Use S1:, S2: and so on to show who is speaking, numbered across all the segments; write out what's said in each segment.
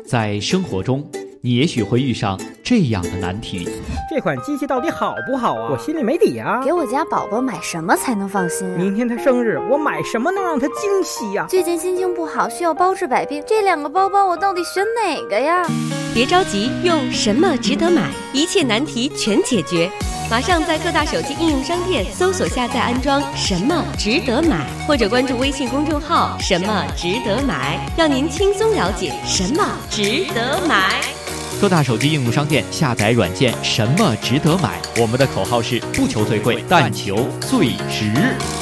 S1: 在生活中，你也许会遇上这样的难题：
S2: 这款机器到底好不好啊？我心里没底啊。
S3: 给我家宝宝买什么才能放心啊？
S2: 明天他生日，我买什么能让他惊喜呀？
S3: 最近心情不好，需要包治百病，这2个包包我到底选哪个呀？
S4: 别着急，用什么值得买，一切难题全解决。马上在各大手机应用商店搜索下载安装什么值得买，或者关注微信公众号什么值得买，让您轻松了解什么值得买。
S1: 各大手机应用商店下载软件什么值得买，我们的口号是不求最贵，但求最值。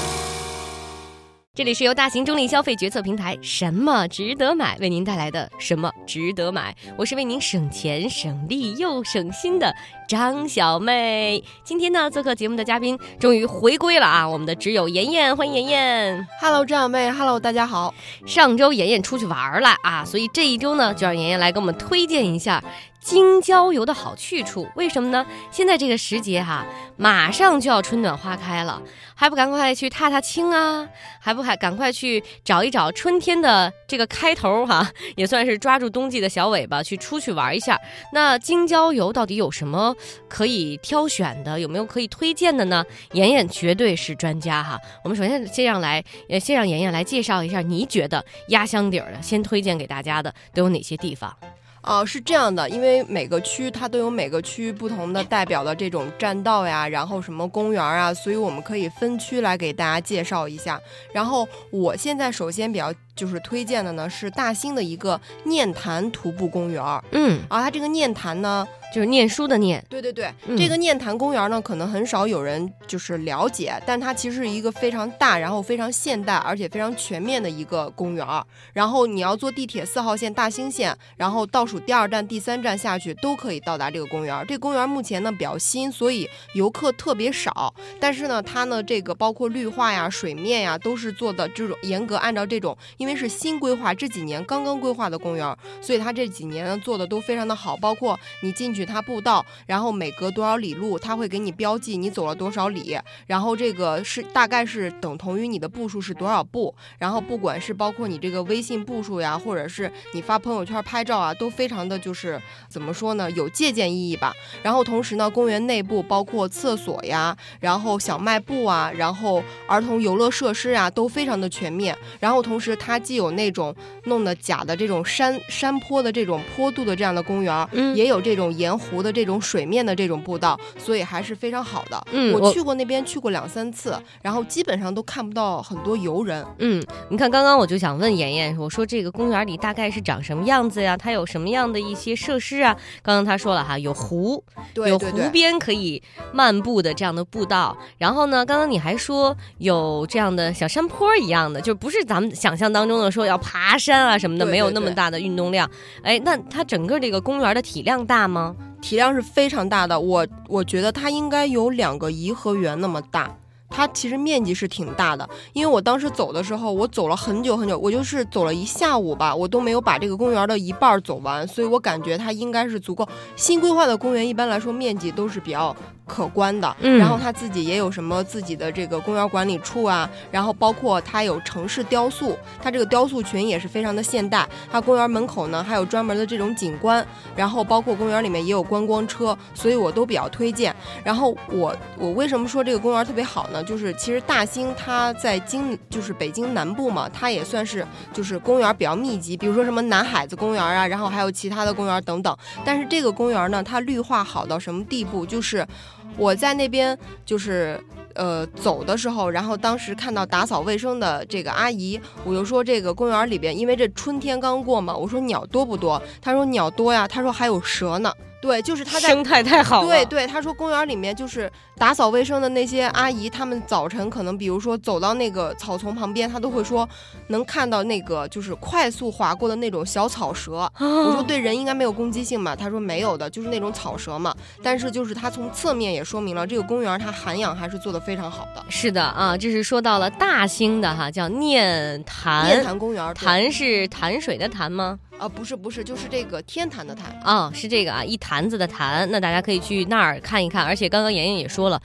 S4: 这里是由大型中立消费决策平台什么值得买为您带来的什么值得买，我是为您省钱省力又省心的张小妹。今天呢，做客节目的嘉宾终于回归了啊，我们的挚友妍妍，欢迎妍妍。
S5: Hello 张小妹 ，Hello 大家好。
S4: 上周妍妍出去玩了啊，所以这一周呢，就让妍妍来给我们推荐一下京郊游的好去处。为什么呢？现在这个时节马上就要春暖花开了，还不赶快去踏踏青啊？还不赶快去找一找春天的这个开头也算是抓住冬季的小尾巴出去玩一下。那京郊游到底有什么可以挑选的？有没有可以推荐的呢？妍妍绝对是专家我们首先先让妍妍来介绍一下，你觉得压箱底儿的，先推荐给大家的都有哪些地方？
S5: 是这样的，因为每个区它都有每个区不同的代表的这种栈道呀，然后什么公园啊，所以我们可以分区来给大家介绍一下。然后我现在首先比较推荐的呢是大兴的一个念坛徒步公园。它这个念坛呢
S4: 就是念书的念。
S5: 对，这个念坛公园呢可能很少有人了解，但它其实是一个非常大，然后非常现代，而且非常全面的一个公园。然后你要坐地铁4号线大兴线，然后倒数第2站、第3站下去都可以到达这个公园。这个公园目前呢比较新，所以游客特别少，但是呢它呢这个包括绿化呀、水面呀都是做的这种严格按照这种，因为是新规划，这几年刚刚规划的公园，所以它这几年呢做的都非常的好，包括你进去它步道，然后每隔多少里路它会给你标记你走了多少里，然后这个是大概是等同于你的步数是多少步，然后不管是包括你这个微信步数呀，或者是你发朋友圈拍照啊，都非常的怎么说呢，有借鉴意义吧。然后同时呢，公园内部包括厕所呀，然后小卖部啊，然后儿童游乐设施啊，都非常的全面。然后同时它既有那种弄的假的这种山坡的这种坡度的这样的公园，也有这种沿湖的这种水面的这种步道，所以还是非常好的。我去过那边，去过2-3次，然后基本上都看不到很多游人。
S4: 你看刚刚我就想问妍妍，我说这个公园里大概是长什么样子呀？它有什么样的一些设施啊？刚刚他说了有湖，有湖边可以漫步的这样的步道，然后呢，刚刚你还说有这样的小山坡一样的，就不是咱们想象当中的说要爬山啊什么的，没有那么大的运动量。那它整个这个公园的体量大吗？
S5: 体量是非常大的，我觉得它应该有2个颐和园那么大。它其实面积是挺大的，因为我当时走的时候，我走了很久很久，我走了1下午吧，我都没有把这个公园的一半走完，所以我感觉它应该是足够。新规划的公园一般来说面积都是比较可观的，然后它自己也有什么自己的这个公园管理处啊，然后包括它有城市雕塑，它这个雕塑群也是非常的现代。它公园门口呢还有专门的这种景观，然后包括公园里面也有观光车，所以我都比较推荐。然后我为什么说这个公园特别好呢？其实大兴它在北京南部嘛，它也算是公园比较密集，比如说什么南海子公园啊，然后还有其他的公园等等。但是这个公园呢，它绿化好到什么地步？我在那边走的时候，然后当时看到打扫卫生的这个阿姨，我就说这个公园里边，因为这春天刚过嘛，我说鸟多不多？她说鸟多呀，她说还有蛇呢。对，他在
S4: 生态太好了。
S5: 对，他说公园里面打扫卫生的那些阿姨，他们早晨可能比如说走到那个草丛旁边，他都会说能看到那个快速划过的那种小草蛇。我说对人应该没有攻击性嘛？他说没有的，就是那种草蛇嘛。但是他从侧面也说明了这个公园它涵养还是做得非常好的。
S4: 是的啊，这是说到了大兴的叫念坛
S5: 公园。
S4: 坛是潭水的潭吗？
S5: 不是，就是这个天坛的坛
S4: 是这个一坛子的坛。那大家可以去那儿看一看。而且刚刚妍妍也说了，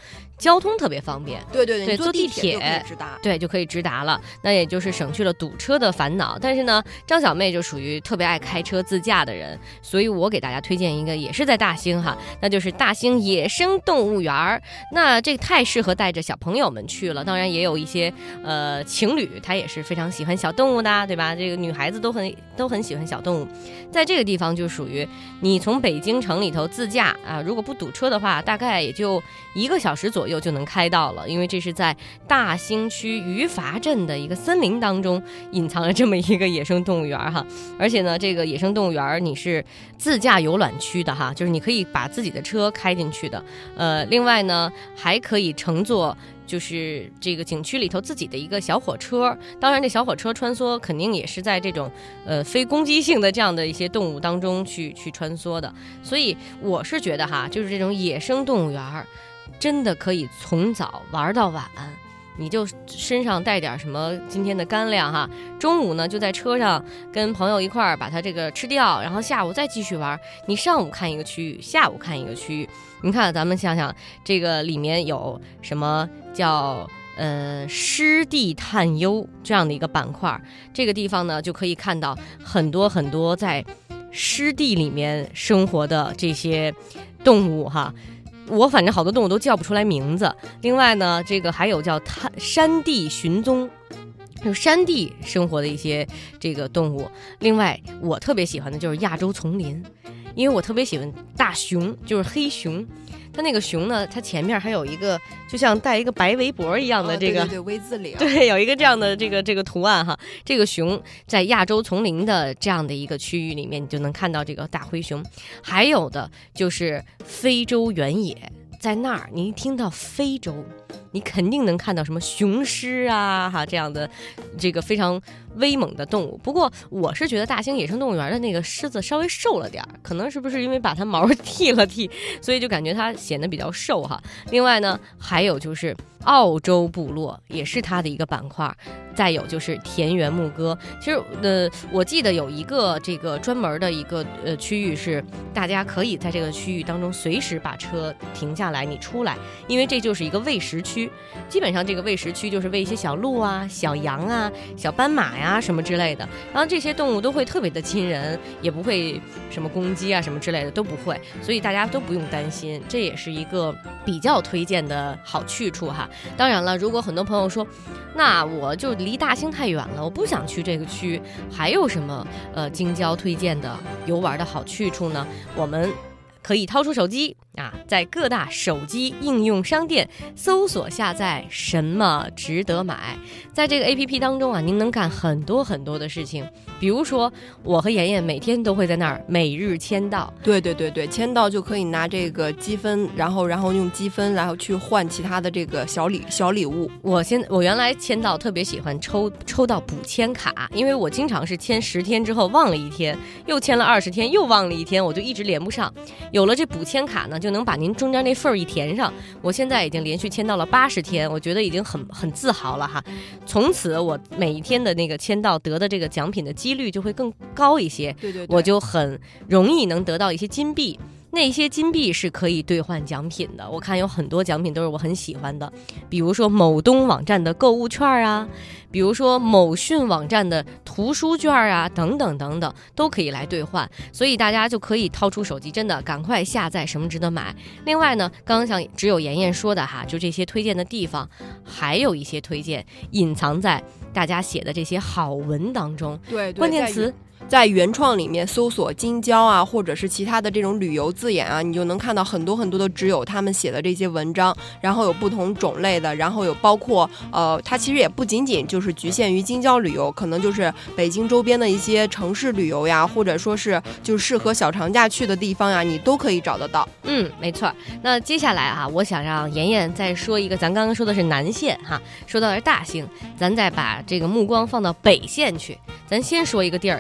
S4: 交通特别方便。
S5: 对对
S4: 对，
S5: 坐
S4: 地
S5: 铁就可以直达。
S4: 对，就可以直达了，那也就是省去了堵车的烦恼。但是呢，张小妹就属于特别爱开车自驾的人，所以我给大家推荐一个也是在大兴哈，那就是大兴野生动物园。那这太适合带着小朋友们去了，当然也有一些情侣，他也是非常喜欢小动物的，对吧？这个女孩子都很喜欢小动物。在这个地方就属于你从北京城里头自驾啊，如果不堵车的话，大概也就1个小时左右就能开到了，因为这是在大兴区余阀镇的一个森林当中隐藏了这么一个野生动物园哈。而且呢，这个野生动物园你是自驾游览区的哈，就是你可以把自己的车开进去的。另外呢，还可以乘坐就是这个景区里头自己的一个小火车，当然这小火车穿梭肯定也是在这种非攻击性的这样的一些动物当中去穿梭的。所以我是觉得哈，就是这种野生动物园真的可以从早玩到晚，你就身上带点什么今天的干粮哈，中午呢就在车上跟朋友一块儿把它这个吃掉，然后下午再继续玩。你上午看一个区域，下午看一个区域。你看咱们想想，这个里面有什么叫湿地探幽这样的一个板块，这个地方呢就可以看到很多很多在湿地里面生活的这些动物哈。我反正好多动物都叫不出来名字。另外呢，这个还有叫山地寻踪，就是山地生活的一些这个动物。另外我特别喜欢的就是亚洲丛林，因为我特别喜欢大熊，就是黑熊。它那个熊呢，它前面还有一个就像带一个白围脖一样的这个，
S5: 对 V 字领，
S4: 对，有一个这样的这个图案哈。这个熊在亚洲丛林的这样的一个区域里面，你就能看到这个大灰熊。还有的就是非洲原野，在那儿你一听到非洲，你肯定能看到什么雄狮啊哈这样的这个非常威猛的动物。不过我是觉得大兴野生动物园的那个狮子稍微瘦了点，可能是不是因为把它毛剃了剃，所以就感觉它显得比较瘦哈。另外呢，还有就是澳洲部落也是它的一个板块，再有就是田园牧歌。其实我记得有一个这个专门的一个区域是大家可以在这个区域当中随时把车停下来，你出来，因为这就是一个喂食区。基本上这个喂食区就是喂一些小鹿啊、小羊啊、小斑马呀什么之类的，然后这些动物都会特别的亲人，也不会什么攻击啊什么之类的都不会，所以大家都不用担心，这也是一个比较推荐的好去处哈。当然了，如果很多朋友说那我就离大兴太远了，我不想去这个区，还有什么京郊推荐的游玩的好去处呢？我们可以掏出手机啊，在各大手机应用商店搜索下载什么值得买。在这个 APP 当中啊，您能干很多很多的事情，比如说我和妍妍每天都会在那儿每日签到。
S5: 对，签到就可以拿这个积分，然后用积分然后去换其他的这个小礼物。
S4: 我原来签到特别喜欢抽到补签卡，因为我经常是签10天之后忘了1天，又签了20天又忘了1天，我就一直连不上。有了这补签卡呢，就能把您中间那份儿一填上。我现在已经连续签到了80天，我觉得已经很自豪了哈。从此我每一天的那个签到得的这个奖品的几率就会更高一些。
S5: 对，
S4: 我就很容易能得到一些金币。那些金币是可以兑换奖品的，我看有很多奖品都是我很喜欢的，比如说某东网站的购物券啊，比如说某讯网站的图书券啊，等等等等，都可以来兑换。所以大家就可以掏出手机，真的赶快下载什么值得买。另外呢，刚刚像只有妍妍说的哈，就这些推荐的地方，还有一些推荐隐藏在大家写的这些好文当中。
S5: 对，
S4: 关键词
S5: 在原创里面搜索京郊啊，或者是其他的这种旅游字眼啊，你就能看到很多很多的挚友他们写的这些文章，然后有不同种类的，然后有包括它其实也不仅仅就是局限于京郊旅游，可能就是北京周边的一些城市旅游呀，或者说是就适合小长假去的地方呀，你都可以找得到。
S4: 没错。那接下来啊，我想让妍妍再说一个，咱刚刚说的是南线哈，说到是大兴，咱再把这个目光放到北线去，咱先说一个地儿，看看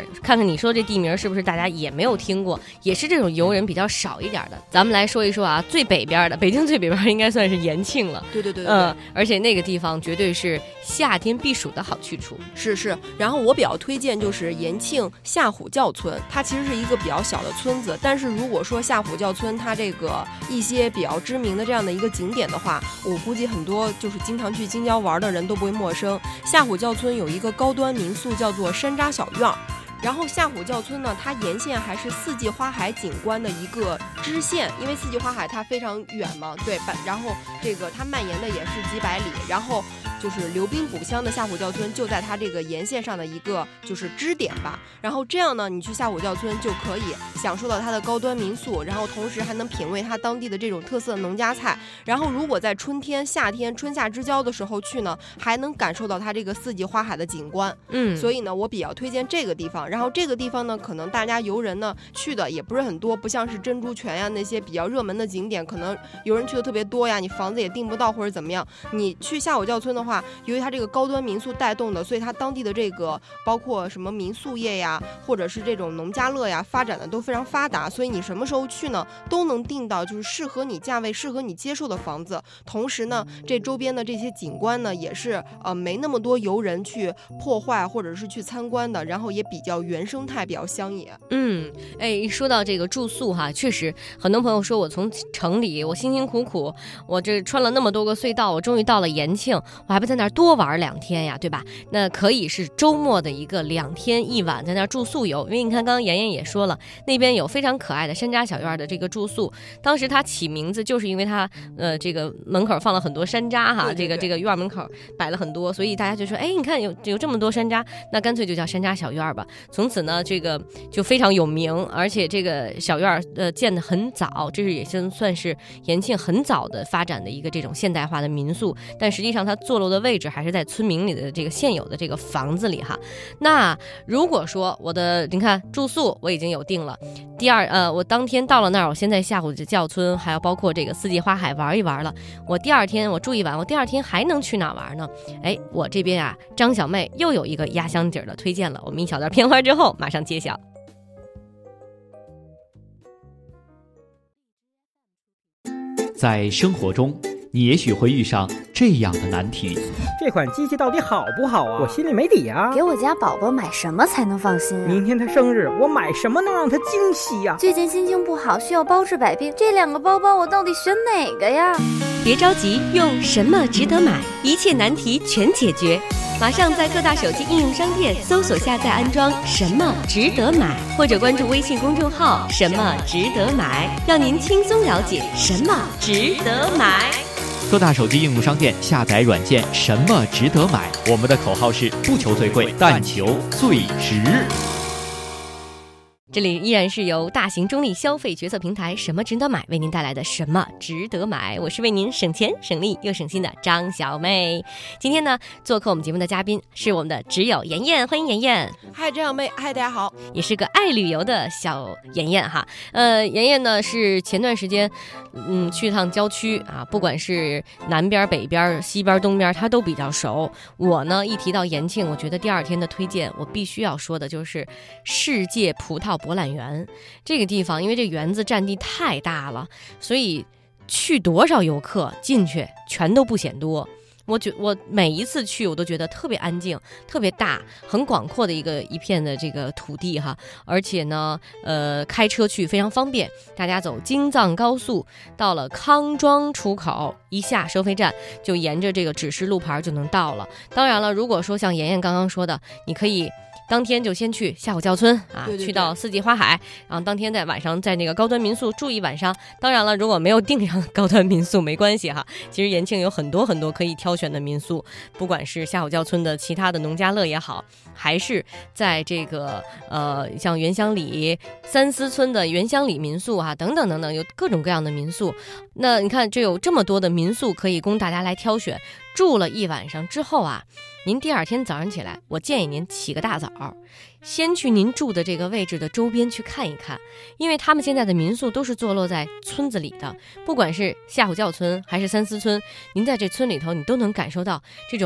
S4: 看你说这地名是不是大家也没有听过，也是这种游人比较少一点的。咱们来说一说啊，最北边的，北京最北边应该算是延庆了。
S5: 对，
S4: 而且那个地方绝对是夏天避暑的好去处。
S5: 是。然后我比较推荐就是延庆夏虎教村，它其实是一个比较小的村子，但是如果说夏虎教村它这个一些比较知名的这样的一个景点的话，我估计很多就是经常去京郊玩的人都不会陌生。夏虎教村有一个高端民宿叫做山楂小院。然后夏虎教村呢，它沿线还是四季花海景观的一个支线，因为四季花海它非常远嘛，对，然后这个它蔓延的也是几百里，然后就是流冰补乡的夏虎教村就在它这个沿线上的一个就是支点吧。然后这样呢，你去夏虎教村就可以享受到它的高端民宿，然后同时还能品味它当地的这种特色农家菜。然后如果在春天、夏天、春夏之交的时候去呢，还能感受到它这个四季花海的景观。所以呢，我比较推荐这个地方。然后这个地方呢，可能大家游人呢去的也不是很多，不像是珍珠泉呀那些比较热门的景点，可能游人去的特别多呀，你房子也订不到或者怎么样。你去夏虎教村的话，由于它这个高端民宿带动的，所以它当地的这个包括什么民宿业呀，或者是这种农家乐呀，发展的都非常发达，所以你什么时候去呢，都能订到就是适合你价位、适合你接受的房子。同时呢，这周边的这些景观呢，也是没那么多游人去破坏或者是去参观的，然后也比较原生态，比较乡野。
S4: 说到这个住宿哈，确实很多朋友说我从城里我辛辛苦苦，我这穿了那么多个隧道，我终于到了延庆，我还不在那儿多玩2天呀，对吧？那可以是周末的一个2天1晚在那儿住宿游，因为你看刚刚妍妍也说了，那边有非常可爱的山楂小院的这个住宿，当时他起名字就是因为他这个门口放了很多山楂哈，
S5: 对
S4: 这个院门口摆了很多，所以大家就说你看有这么多山楂，那干脆就叫山楂小院吧。从此呢，这个就非常有名，而且这个小院建得很早，这是也算是延庆很早的发展的一个这种现代化的民宿，但实际上它坐落的位置还是在村民里的这个现有的这个房子里哈。那如果说你看住宿我已经有定了，我当天到了那儿，我先在夏虎教村还有包括这个四季花海玩一玩了，我第2天我住一晚，我第2天还能去哪玩呢？我这边啊，张小妹又有一个压箱底的推荐了，我们一小段片花之后马上揭晓。
S1: 在生活中，你也许会遇上这样的难题：
S2: 这款机器到底好不好啊？我心里没底啊。
S3: 给我家宝宝买什么才能放心啊？
S2: 明天他生日，我买什么能让他惊喜呀？
S3: 最近心情不好，需要包治百病，这2个包包我到底选哪个呀？
S4: 别着急，用什么值得买，一切难题全解决。马上在各大手机应用商店搜索下载安装什么值得买，或者关注微信公众号什么值得买，让您轻松了解什么值得买。
S1: 各大手机应用商店下载软件什么值得买，我们的口号是不求最贵，但求最值。
S4: 这里依然是由大型中立消费决策平台什么值得买为您带来的什么值得买，我是为您省钱省力又省心的张小妹。今天呢，做客我们节目的嘉宾是我们的挚友妍妍，欢迎妍妍。
S5: 嗨，张小妹，嗨，大家好。
S4: 也是个爱旅游的小妍妍哈。妍妍呢是前段时间去趟郊区啊，不管是南边北边西边东边她都比较熟。我呢一提到延庆，我觉得第2天的推荐我必须要说的就是世界葡萄博览园。这个地方因为这园子占地太大了，所以去多少游客进去全都不嫌多。我每一次去我都觉得特别安静，特别大，很广阔的一片的这个土地哈，而且呢开车去非常方便，大家走京藏高速到了康庄出口，一下收费站就沿着这个指示路牌就能到了。当然了，如果说像妍妍刚刚说的，你可以当天就先去夏虎教村啊，
S5: 对，
S4: 去到四季花海，然后当天在晚上在那个高端民宿住一晚上。当然了，如果没有订上高端民宿没关系哈，其实延庆有很多很多可以挑选的民宿，不管是夏虎教村的其他的农家乐也好，还是在这个像原乡里三思村的原乡里民宿啊，等等等等，有各种各样的民宿。那你看，这有这么多的民宿可以供大家来挑选。住了一晚上之后啊，您第2天早上起来，我建议您起个大早，先去您住的这个位置的周边去看一看，因为他们现在的民宿都是坐落在村子里的，不管是夏虎教村还是三思村，您在这村里头，你都能感受到这种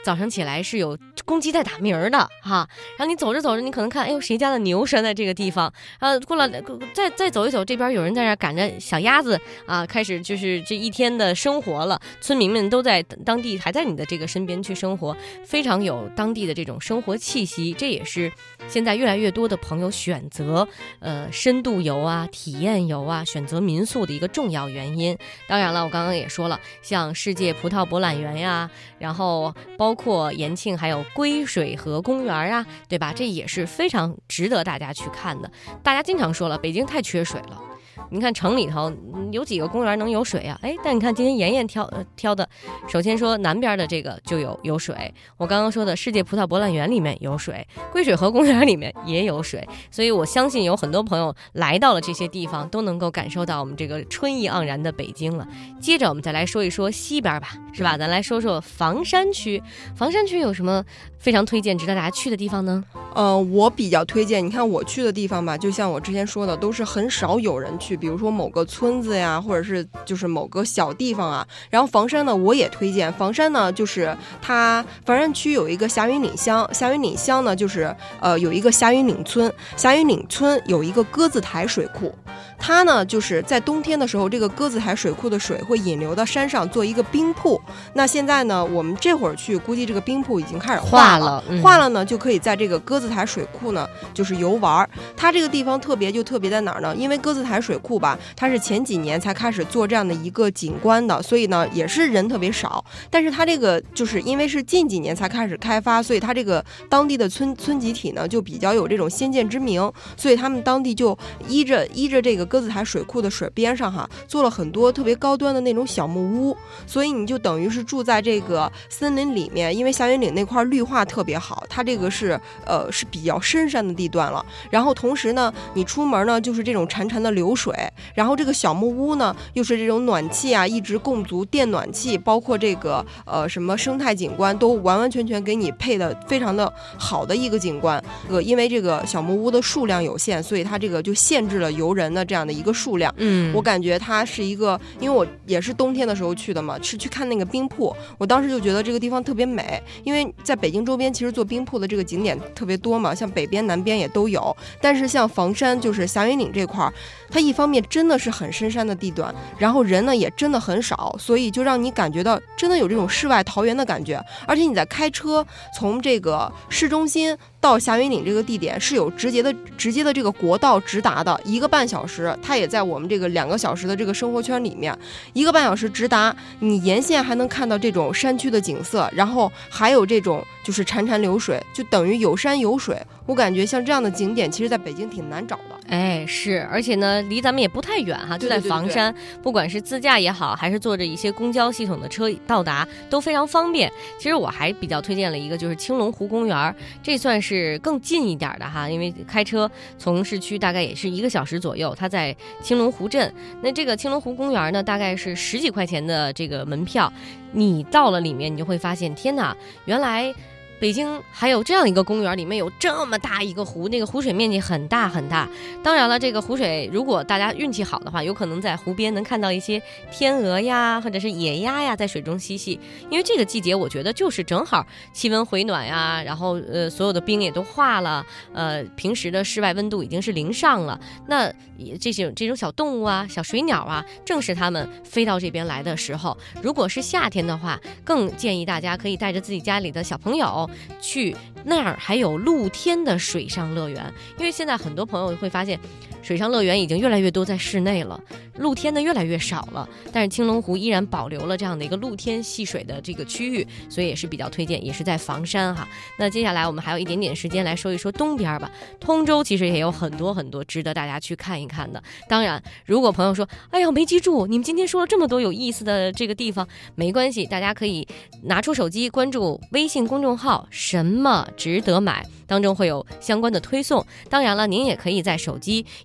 S4: 早上起来是有公鸡在打鸣的哈，然后你走着走着，你可能看，哎呦，谁家的牛拴在这个地方，过了再走一走，这边有人在那赶着小鸭子啊，开始就是这一天的生活了。村民们都在当地，还在你的这个身边去生活，非常有当地的这种生活气息。这也是现在越来越多的朋友选择深度游啊、体验游啊、选择民宿的一个重要原因。当然了，我刚刚也说了，像世界葡萄博览园呀，然后包括延庆还有归水河公园啊，对吧？这也是非常值得大家去看的。大家经常说了，北京太缺水了。你看城里头有几个公园能有水啊？哎，但你看今天妍妍挑的，首先说南边的这个就有水，我刚刚说的世界葡萄博览园里面有水，归水河公园里面也有水，所以我相信有很多朋友来到了这些地方，都能够感受到我们这个春意盎然的北京了。接着我们再来说一说西边吧，是吧？咱来说说房山区。房山区有什么非常推荐值得大家去的地方呢？
S5: 我比较推荐，你看我去的地方吧，就像我之前说的，都是很少有人去，比如说某个村子呀，或者是就是某个小地方啊。然后房山呢，我也推荐。房山呢，就是它房山区有一个霞云岭乡，霞云岭乡呢，就是有一个霞云岭村，霞云岭村有一个鸽子台水库。它呢，就是在冬天的时候，这个鸽子台水库的水会引流到山上做一个冰瀑。那现在呢，我们这会儿去，估计这个冰瀑已经开始化了，化了呢，就可以在这个鸽子台水库呢，就是游玩。它这个地方特别在哪儿呢？因为鸽子台水库吧，它是前几年才开始做这样的一个景观的，所以呢，也是人特别少。但是它这个就是因为是近几年才开始开发，所以它这个当地的村集体呢，就比较有这种先见之明，所以他们当地就依着这个鸽子台水库的水边上哈，做了很多特别高端的那种小木屋，所以你就等于是住在这个森林里面。因为霞云岭那块绿化特别好，它这个是比较深山的地段了。然后同时呢，你出门呢就是这种潺潺的流水，然后这个小木屋呢又是这种暖气啊，一直供足电暖气，包括这个什么生态景观都完完全全给你配的非常的好的一个景观。因为这个小木屋的数量有限，所以它这个就限制了游人的这样的一个数量。我感觉它是一个，因为我也是冬天的时候去的嘛，是去看那个冰瀑，我当时就觉得这个地方特别美。因为在北京周边其实做冰瀑的这个景点特别多嘛，像北边南边也都有，但是像房山就是霞云岭这块，它一方面真的是很深山的地段，然后人呢也真的很少，所以就让你感觉到真的有这种世外桃源的感觉。而且你在开车从这个市中心到霞云岭这个地点是有直接的这个国道直达的，1个半小时，它也在我们这个2个小时的这个生活圈里面，1个半小时直达，你沿线还能看到这种山区的景色，然后还有这种就是潺潺流水，就等于有山有水。我感觉像这样的景点其实在北京挺难找的。
S4: 哎，是，而且呢离咱们也不太远哈，就在房山，对对对对，不管是自驾也好，还是坐着一些公交系统的车到达都非常方便。其实我还比较推荐了一个，就是青龙湖公园，这算是更近一点的哈，因为开车从市区大概也是1个小时左右，它在青龙湖镇。那这个青龙湖公园呢，大概是10几块钱的这个门票，你到了里面你就会发现，天哪，原来北京还有这样一个公园，里面有这么大一个湖，那个湖水面积很大很大。当然了，这个湖水如果大家运气好的话，有可能在湖边能看到一些天鹅呀，或者是野鸭呀在水中嬉戏。因为这个季节我觉得就是正好气温回暖呀，然后所有的冰也都化了，平时的室外温度已经是0上了。那这种小动物啊，小水鸟啊，正是它们飞到这边来的时候。如果是夏天的话，更建议大家可以带着自己家里的小朋友去那儿，还有露天的水上乐园。因为现在很多朋友会发现，水上乐园已经越来越多在室内了，露天的越来越少了，但是青龙湖依然保留了这样的一个露天戏水的这个区域，所以也是比较推荐，也是在房山哈。那接下来我们还有一点点时间来说一说东边吧。通州其实也有很多值得大家去看一看的。当然如果朋友说，哎呀没记住你们今天说了这么多有意思的这个地方，没关系，大家可以拿出手机关注微信公众号什么值得买，当中会有相关的推送。当然了，您也可以在手机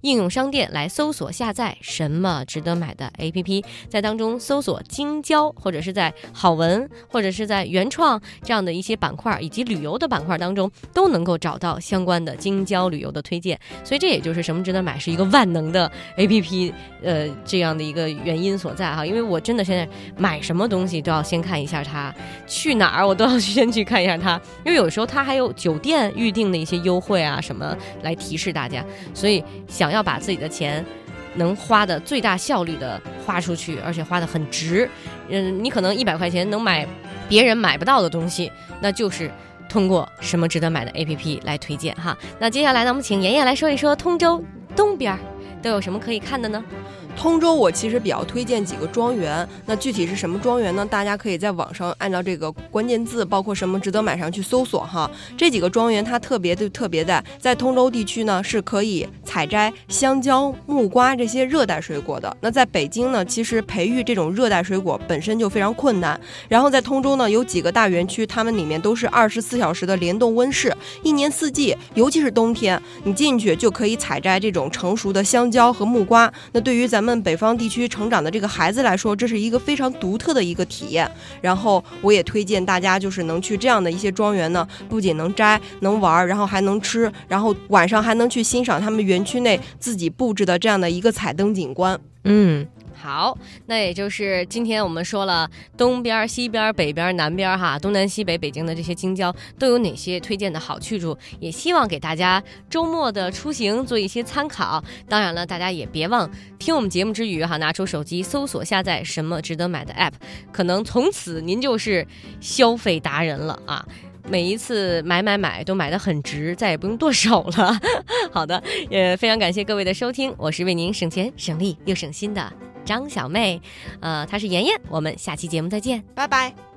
S4: 应用商店来搜索下载什么值得买的 APP， 在当中搜索京郊，或者是在好文，或者是在原创这样的一些板块以及旅游的板块当中，都能够找到相关的京郊旅游的推荐。所以这也就是什么值得买是一个万能的 APP 这样的一个原因所在哈。因为我真的现在买什么东西都要先看一下它，去哪儿我都要先去看一下它，因为有时候它还有酒店预定的一些优惠啊什么来提示大家。所以想要把自己的钱能花的最大效率的花出去，而且花的很值，你可能100块钱能买别人买不到的东西，那就是通过什么值得买的 APP 来推荐哈。那接下来呢，我们请妍妍来说一说通州东边都有什么可以看的呢？
S5: 通州我其实比较推荐几个庄园，那具体是什么庄园呢？大家可以在网上按照这个关键字，包括什么值得买上去搜索哈。这几个庄园它特别在通州地区呢是可以采摘香蕉、木瓜这些热带水果的。那在北京呢，其实培育这种热带水果本身就非常困难。然后在通州呢有几个大园区，它们里面都是24小时的联动温室，一年四季，尤其是冬天，你进去就可以采摘这种成熟的香蕉和木瓜。那对于咱们北方地区成长的这个孩子来说，这是一个非常独特的一个体验。然后我也推荐大家就是能去这样的一些庄园呢，不仅能摘能玩，然后还能吃，然后晚上还能去欣赏他们园区内自己布置的这样的一个彩灯景观。
S4: 好，那也就是今天我们说了东边、西边、北边、南边哈，东南西北北京的这些京郊都有哪些推荐的好去处，也希望给大家周末的出行做一些参考。当然了，大家也别忘听我们节目之余哈，拿出手机搜索下载什么值得买的 app， 可能从此您就是消费达人了啊！每一次买都买得很值，再也不用剁手了。好的，也非常感谢各位的收听，我是为您省钱省力又省心的张小妹，她是妍妍，我们下期节目再见，
S5: 拜拜。